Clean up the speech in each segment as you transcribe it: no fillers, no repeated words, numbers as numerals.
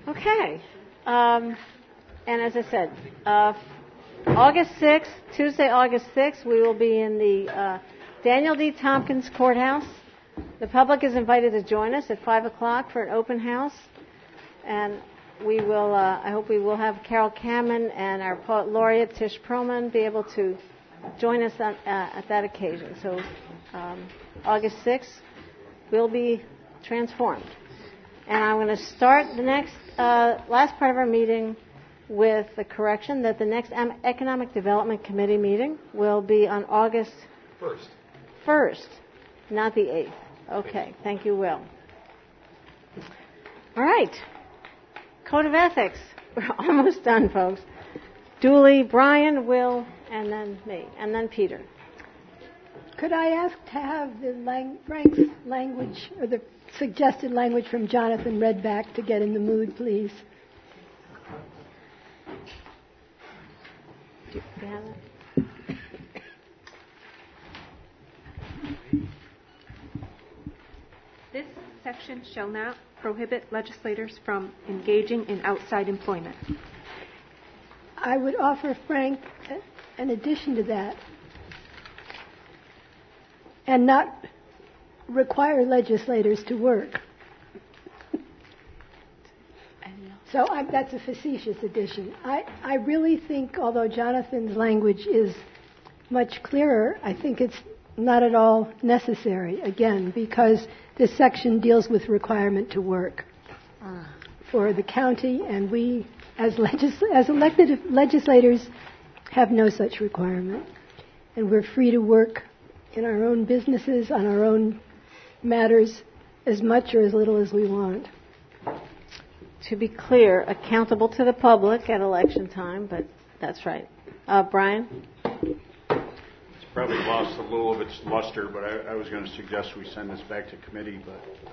Okay. And as I said, August 6th, Tuesday, August 6th, we will be in the Daniel D. Tompkins Courthouse. The public is invited to join us at 5 o'clock for an open house. And we will, I hope we will have Carol Cameron and our poet laureate, Tish Perlman, be able to join us at that occasion. So August 6th will be transformed. And I'm going to start the next, last part of our meeting with the correction that the next Economic Development Committee meeting will be on August 1st, not the 8th. Okay, thank you, Will. All right, Code of Ethics. We're almost done, folks. Dooley, Brian, Will, and then me, and then Peter. Could I ask to have the Frank's language, or the suggested language from Jonathan read back to get in the mood, please? Do you have it? This section shall not prohibit legislators from engaging in outside employment. I would offer, Frank, an addition to that, and not require legislators to work. So that's a facetious addition. I really think, although Jonathan's language is much clearer, I think it's not at all necessary, again, because this section deals with requirement to work for the county, and we, as elected legislators, have no such requirement. And we're free to work in our own businesses, on our own matters, as much or as little as we want. To be clear, accountable to the public at election time, but that's right. Brian? It's probably lost a little of its luster, but I was going to suggest we send this back to committee, but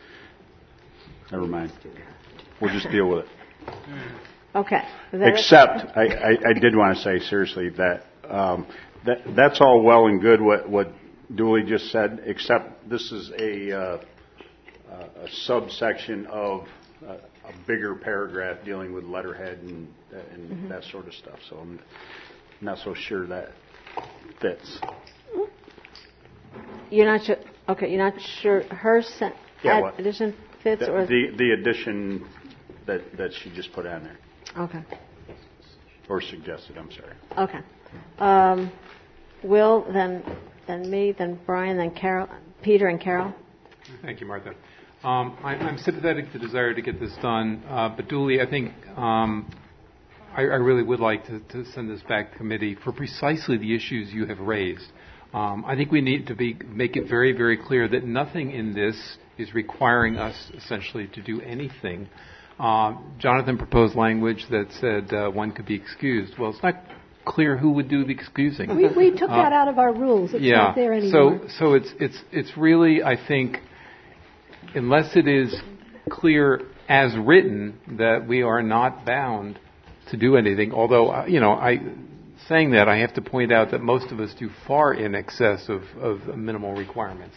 never mind. We'll just deal with it. Okay. Except, I did want to say seriously that that's all well and good what Dooley just said, except this is a subsection of a bigger paragraph dealing with letterhead and that sort of stuff. So I'm not so sure that fits. You're not sure. Okay, you're not sure her addition fits, or the addition that she just put on there. Okay. Or suggested. I'm sorry. Okay. Will, then me, then Brian, then Carol, Peter, and Carol. Thank you, Martha. I'm sympathetic to the desire to get this done, but Dooley, I think I really would like to send this back to committee for precisely the issues you have raised. I think we need to make it very, very clear that nothing in this is requiring us essentially to do anything. Jonathan proposed language that said one could be excused. Well, it's not clear who would do the excusing. We took that out of our rules. It's not there anymore. So it's really, I think, unless it is clear as written that we are not bound to do anything, although, saying that, I have to point out that most of us do far in excess of minimal requirements.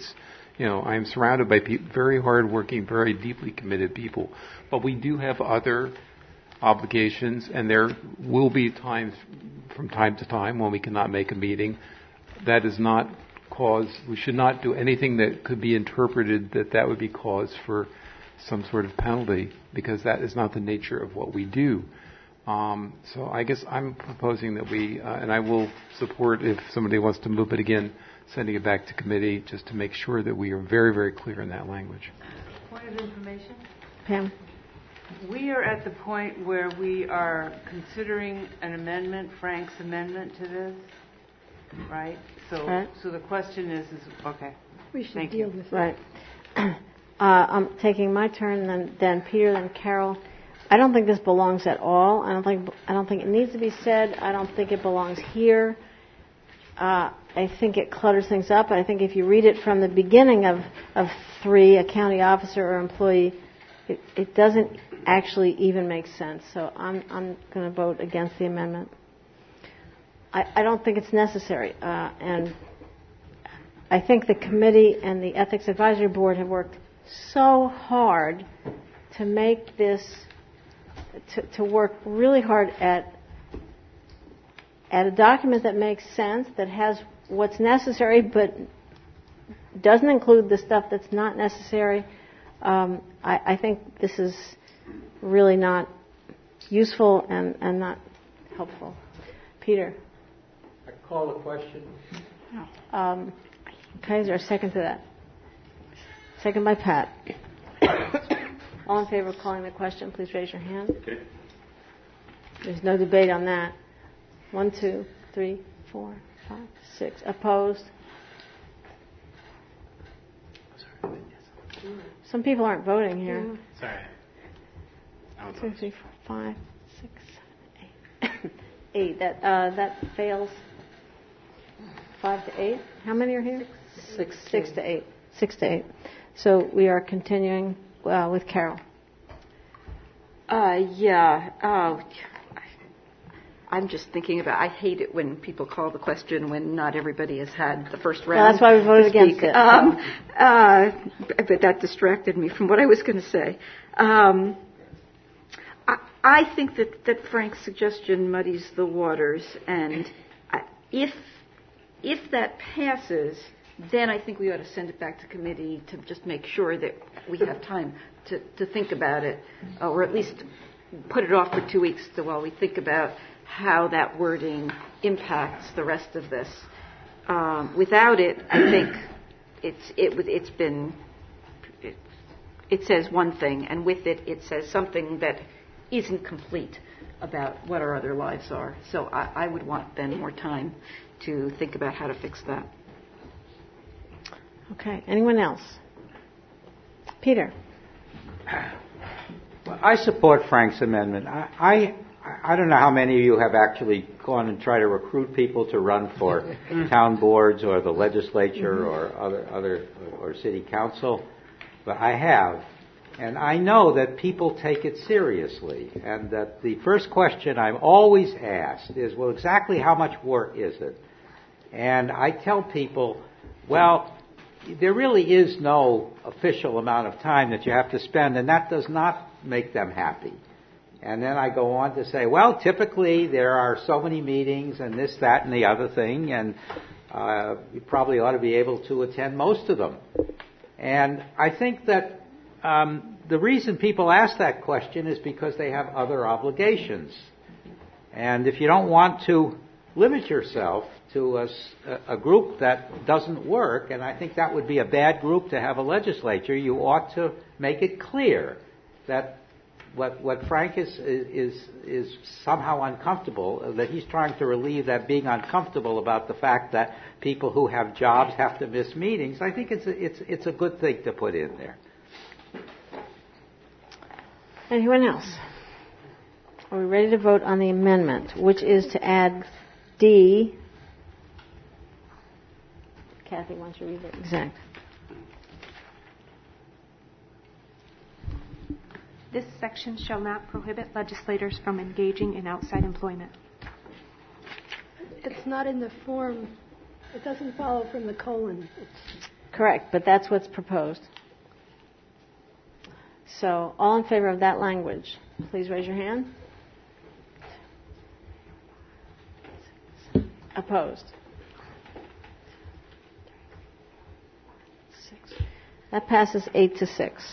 I am surrounded by very hard-working, very deeply committed people, but we do have other obligations, and there will be times from time to time when we cannot make a meeting. That is not cause. We should not do anything that could be interpreted that would be cause for some sort of penalty, because that is not the nature of what we do. So I guess I'm proposing that we, and I will support if somebody wants to move it again, sending it back to committee just to make sure that we are very, very clear in that language. Point of information? Pam? We are at the point where we are considering an amendment, Frank's amendment to this, right? So the question is okay. We should deal with it. Right. I'm taking my turn, then Peter, then Carol. I don't think this belongs at all. I don't think it needs to be said. I don't think it belongs here. I think it clutters things up. I think if you read it from the beginning of 3, a county officer or employee, it doesn't actually even make sense. So I'm going to vote against the amendment. I don't think it's necessary. And I think the committee and the Ethics Advisory Board have worked so hard to make this, to work really hard at a document that makes sense, that has what's necessary, but doesn't include the stuff that's not necessary. I think this is really not useful and not helpful. Peter? I call the question. Okay, is there a second to that? Second by Pat. All in favor of calling the question, please raise your hand. Okay. There's no debate on that. 1, 2, 3, 4, 5, 6. Opposed? Some people aren't voting here. Sorry. 2, 3, 4, 5, 6, 7, 8. 8. That fails. 5 to 8. How many are here? 6 to 8. 6 to 8. So we are continuing with Carol. I'm just thinking about, I hate it when people call the question when not everybody has had the first round. Well, that's why we voted against it. But that distracted me from what I was going to say. I think that Frank's suggestion muddies the waters, and if that passes, then I think we ought to send it back to committee to just make sure that we have time to think about it, or at least put it off for 2 weeks while we think about how that wording impacts the rest of this. Without it, I think it says one thing, and with it, it says something that isn't complete about what our other lives are. So I would want then more time to think about how to fix that. Okay. Anyone else? Peter. Well, I support Frank's amendment. I don't know how many of you have actually gone and tried to recruit people to run for town boards or the legislature or other or city council, but I have. And I know that people take it seriously, and that the first question I'm always asked is, well, exactly how much work is it? And I tell people, well, there really is no official amount of time that you have to spend, and that does not make them happy. And then I go on to say, well, typically there are so many meetings and this, that, and the other thing, and you probably ought to be able to attend most of them. And I think that the reason people ask that question is because they have other obligations. And if you don't want to limit yourself to a group that doesn't work, and I think that would be a bad group to have a legislature, you ought to make it clear that what Frank is somehow uncomfortable, that he's trying to relieve that being uncomfortable about the fact that people who have jobs have to miss meetings. I think it's a good thing to put in there. Anyone else? Are we ready to vote on the amendment, which is to add D? Kathy wants to read the exact. This section shall not prohibit legislators from engaging in outside employment. It's not in the form. It doesn't follow from the colon. Correct, but that's what's proposed. So, all in favor of that language, please raise your hand. Opposed? 6. That passes 8 to 6.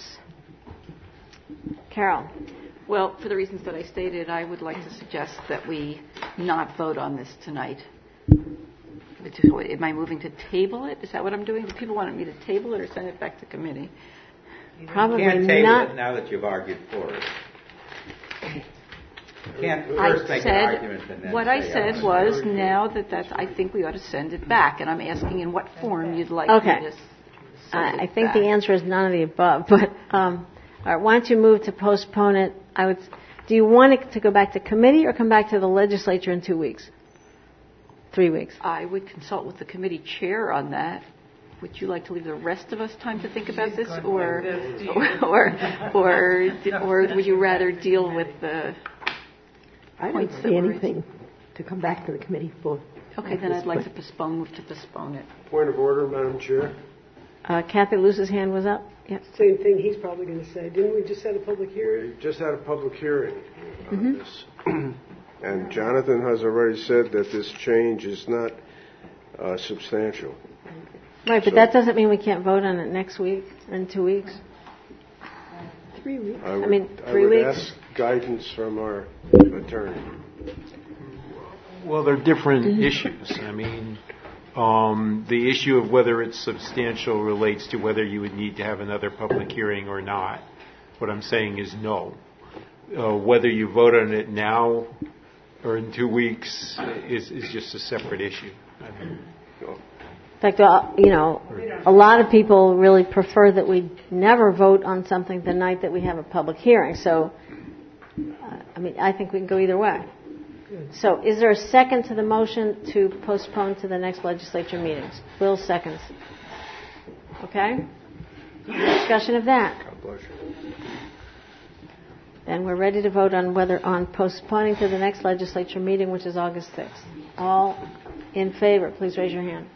Carol. Well, for the reasons that I stated, I would like to suggest that we not vote on this tonight. Am I moving to table it? Is that what I'm doing? Do people want me to table it or send it back to committee? Probably you can't table not. it now that you've argued for it. You can't first make an argument and then what say, I said was, now that's, I think we ought to send it back, and I'm asking in what form you'd like Okay. me to send I it think back. the answer is none of the above, but all right, why don't you move to postpone it? Do you want it to go back to committee or come back to the legislature in 2 weeks? 3 weeks? I would consult with the committee chair on that. Would you like to leave the rest of us time to think about this, or would you rather deal with the I don't points that see were anything to come back to the committee for. Okay, then I'd like to move to postpone it. Point of order, Madam Chair. Kathy Luce's hand was up. Yep. Same thing he's probably going to say. Didn't we just have a public hearing? Just had a public hearing on this. And Jonathan has already said that this change is not substantial. Right, but So- that doesn't mean we can't vote on it next week or in 2 weeks. 3 weeks. I would, mean, I 3 would weeks? ask guidance from our attorney. Well, they're different issues. I mean, the issue of whether it's substantial relates to whether you would need to have another public hearing or not. What I'm saying is no. Whether you vote on it now or in 2 weeks is just a separate issue. I mean, In fact, a lot of people really prefer that we never vote on something the night that we have a public hearing. So, I think we can go either way. So, is there a second to the motion to postpone to the next legislature meetings? Will seconds. Okay? Discussion of that. God bless you. Then we're ready to vote on postponing to the next legislature meeting, which is August 6th. All in favor, please raise your hand.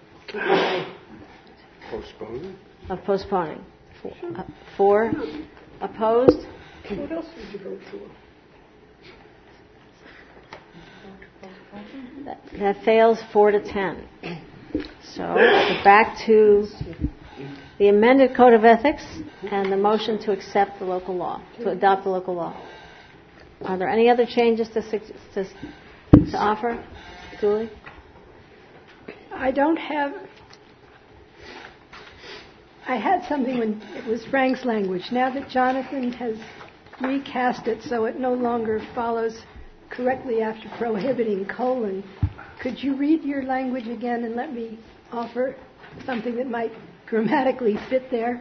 Postpone? Of postponing. For? Opposed? What else would you vote for? That fails 4-10. So we're back to the amended Code of Ethics and the motion to accept the local law, to adopt the local law. Are there any other changes to offer, Julie? I don't have. I had something when it was Frank's language. Now that Jonathan has recast it so it no longer follows correctly after prohibiting : could you read your language again and let me offer something that might grammatically fit there?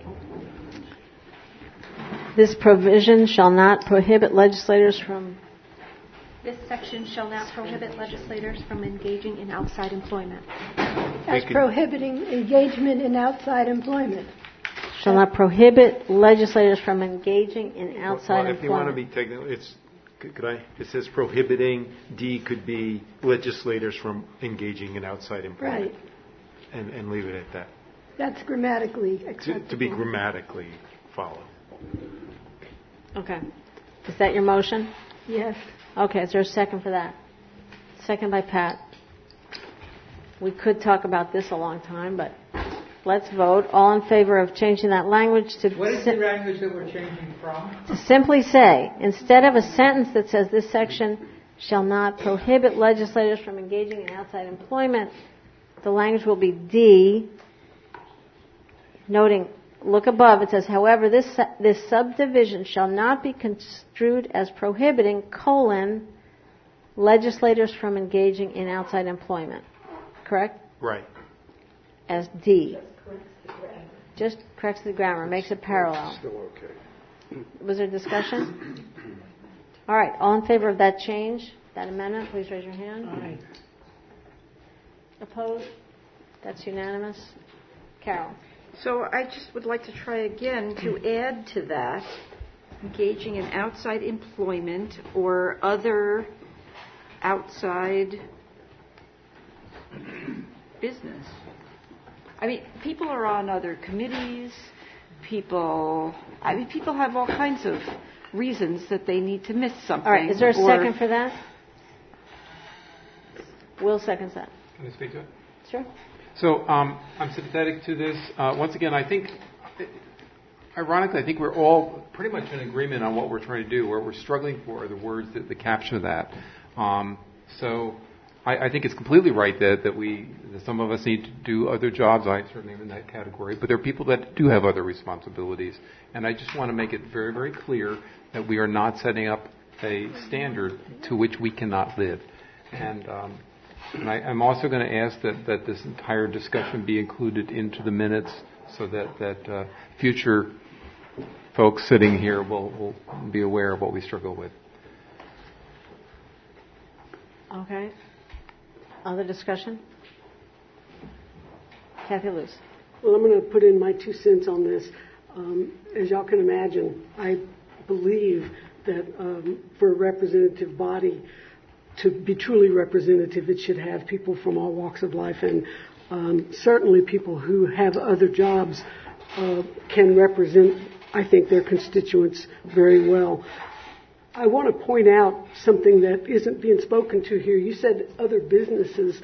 This provision shall not prohibit legislators from... This section shall not prohibit legislators from engaging in outside employment. As prohibiting engagement in outside employment. Shall not prohibit legislators from engaging in outside employment. If you want to be technical, it says prohibiting. D could be legislators from engaging in outside employment. Right. And leave it at that. That's grammatically acceptable. To be grammatically followed. Okay. Is that your motion? Yes. Okay, is there a second for that? Second by Pat. We could talk about this a long time, but let's vote. All in favor of changing that language to... What is the language that we're changing from? To simply say, instead of a sentence that says this section shall not prohibit legislators from engaging in outside employment, the language will be D, noting, look above, it says, however, this subdivision shall not be construed as prohibiting, legislators from engaging in outside employment. Correct? Right. As D. Just corrects the grammar, makes it parallel. Still okay. Was there discussion? All right, all in favor of that change, that amendment, please raise your hand. Aye. Opposed? That's unanimous. Carol. So I just would like to try again to add to that, engaging in outside employment or other outside business. I mean, people are on other committees. People have all kinds of reasons that they need to miss something. All right, is there a second for that? Will seconds that. Can I speak to it? Sure. So I'm sympathetic to this. Once again, ironically, I think we're all pretty much in agreement on what we're trying to do. What we're struggling for are the words that capture that. So I think it's completely right that some of us need to do other jobs. I certainly am in that category. But there are people that do have other responsibilities. And I just want to make it very, very clear that we are not setting up a standard to which we cannot live. And I'm also going to ask that this entire discussion be included into the minutes so that future folks sitting here will be aware of what we struggle with. Okay. Other discussion? Kathy Luce. Well, I'm going to put in my 2 cents on this. As y'all can imagine, I believe that for a representative body to be truly representative, it should have people from all walks of life, and certainly people who have other jobs can represent, I think, their constituents very well. I want to point out something that isn't being spoken to here. You said other businesses.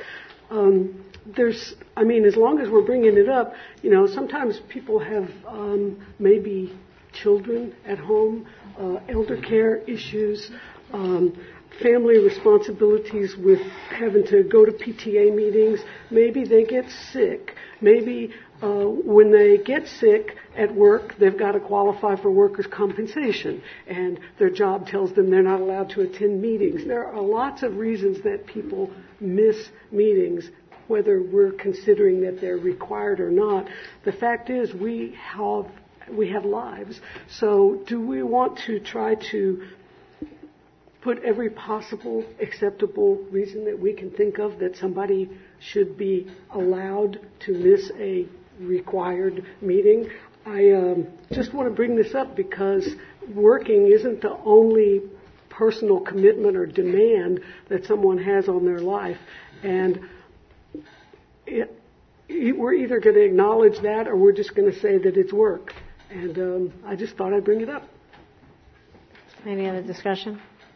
As long as we're bringing it up, sometimes people have maybe children at home, elder care issues, family responsibilities with having to go to PTA meetings. Maybe they get sick. Maybe when they get sick at work, they've got to qualify for workers' compensation, and their job tells them they're not allowed to attend meetings. There are lots of reasons that people miss meetings, whether we're considering that they're required or not. The fact is we have lives. So do we want to try to put every possible acceptable reason that we can think of that somebody should be allowed to miss a required meeting? I just want to bring this up because working isn't the only personal commitment or demand that someone has on their life. And we're either going to acknowledge that or we're just going to say that it's work. And I just thought I'd bring it up. Any other discussion?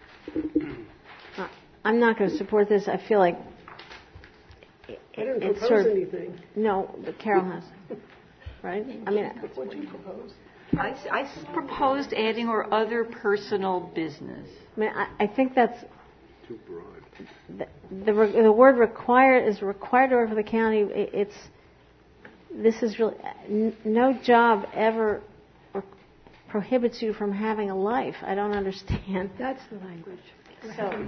I'm not going to support this. I feel like I didn't propose anything. No, but Carol has. Right? What did you propose? I proposed adding or other personal business. I think that's too broad. The word required is required to work for the county. This is really no job ever prohibits you from having a life. I don't understand. That's the language. So,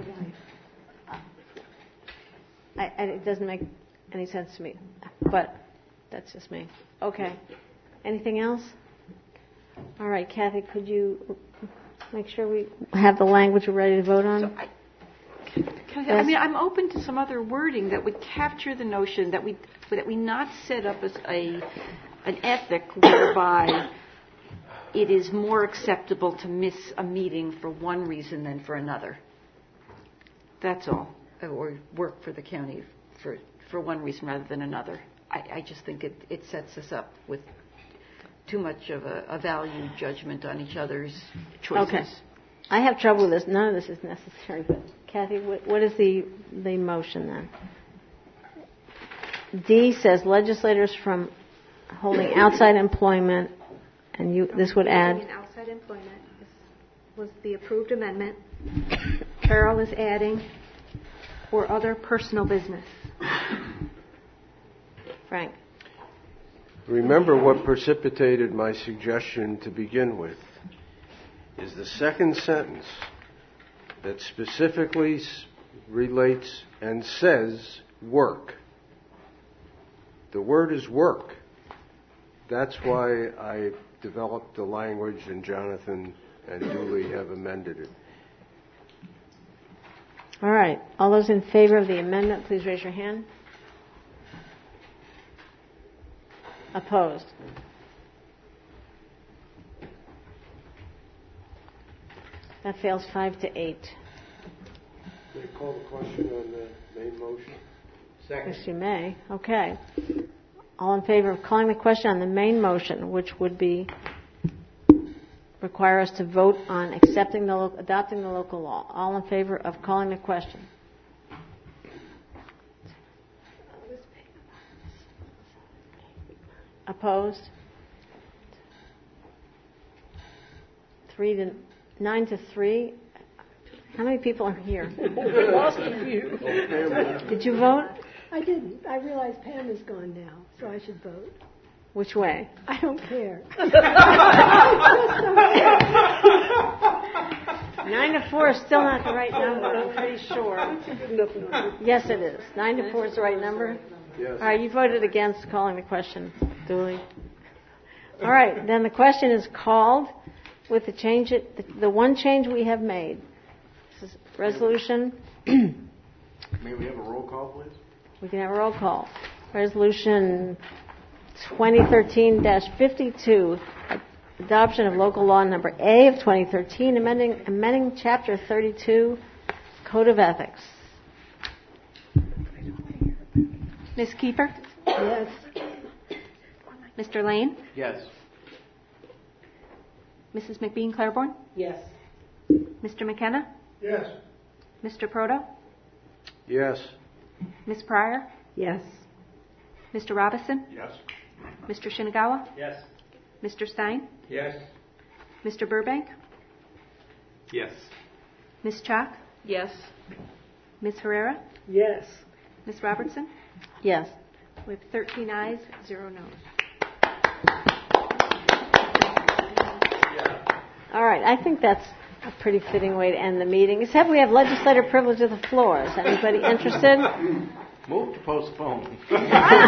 it doesn't make any sense to me, but that's just me. Okay. Anything else? All right, Kathy, could you make sure we have the language we're ready to vote on? I'm open to some other wording that would capture the notion that we not set up as an ethic whereby it is more acceptable to miss a meeting for one reason than for another. That's all. Or work for the county for one reason rather than another. I just think it sets us up with too much of a value judgment on each other's choices. Okay. I have trouble with this. None of this is necessary. But Kathy, what is the motion then? D says legislators from holding outside employment, and this would add outside employment was the approved amendment. Carol is adding or other personal business. Frank. Remember what precipitated my suggestion to begin with is the second sentence that specifically relates and says work. The word is work. That's why I developed the language, and Jonathan and Julie have amended it. All right. All those in favor of the amendment, please raise your hand. Opposed? That fails 5-8. May I call the question on the main motion? Second. Yes, you may. Okay. All in favor of calling the question on the main motion, which would be require us to vote on adopting the local law. All in favor of calling the question. Opposed? 9-3. How many people are here? Lost a few. Did you vote? I didn't. I realize Pam is gone now, so I should vote. Which way? I don't care. 9-4 is still not the right number, I'm pretty sure. Yes, it is. 9-4 is the right number? Yes. All right, you voted against calling the question, Dooley. All right, then the question is called with the change, the one change we have made. This is resolution. May we have a roll call, please? We can have a roll call. Resolution 2013-52, adoption of local law number A of 2013, amending Chapter 32, Code of Ethics. Ms. Kiefer? Yes. Mr. Lane? Yes. Mrs. McBean Claiborne? Yes. Mr. McKenna? Yes. Mr. Proto? Yes. Ms. Pryor? Yes. Mr. Robison? Yes. Mr. Shinagawa? Yes. Mr. Stein? Yes. Mr. Burbank? Yes. Ms. Chalk? Yes. Ms. Herrera? Yes. Ms. Robertson? Yes. We have 13 ayes, 0 noes. All right. I think that's a pretty fitting way to end the meeting, except we have legislative privilege of the floor. Is anybody interested? Move to postpone. All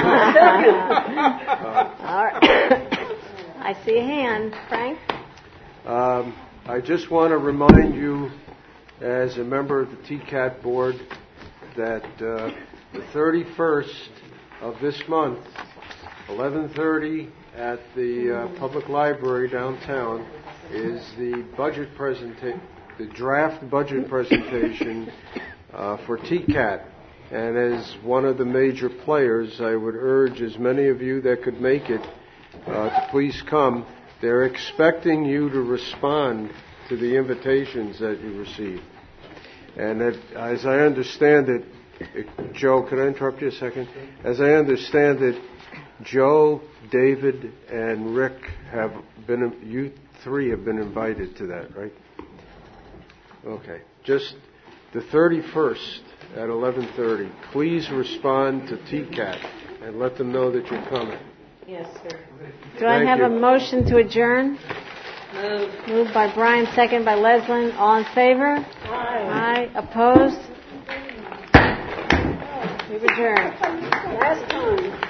right. I see a hand. Frank? I just want to remind you, as a member of the TCAT board, that the 31st of this month, 11:30 at the public library downtown, is the the draft budget presentation for TCAT. And as one of the major players, I would urge as many of you that could make it to please come. They're expecting you to respond to the invitations that you receive. And as I understand it, Joe, can I interrupt you a second? As I understand it, Joe, David, and Rick you three have been invited to that, right? Okay. Just the 31st at 11:30. Please respond to TCAT and let them know that you're coming. Yes, sir. Do I have a motion to adjourn? Moved by Brian, second by Leslin. All in favor? Aye. Opposed? We've adjourned. Last time.